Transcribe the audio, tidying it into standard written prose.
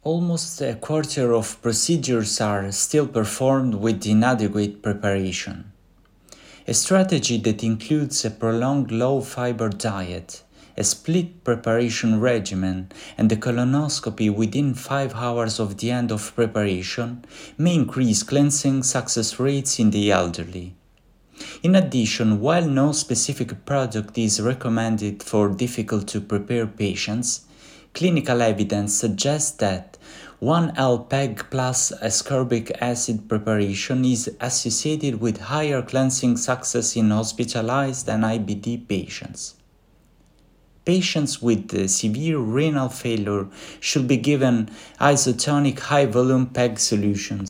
Almost a quarter of procedures are still performed with inadequate preparation. A strategy that includes a prolonged low-fiber diet, a split preparation regimen, and a colonoscopy within 5 hours of the end of preparation may increase cleansing success rates in the elderly. In addition, while no specific product is recommended for difficult-to-prepare patients, clinical evidence suggests that 1L-PEG plus ascorbic acid preparation is associated with higher cleansing success in hospitalized and IBD patients. Patients with severe renal failure should be given isotonic high-volume PEG solutions.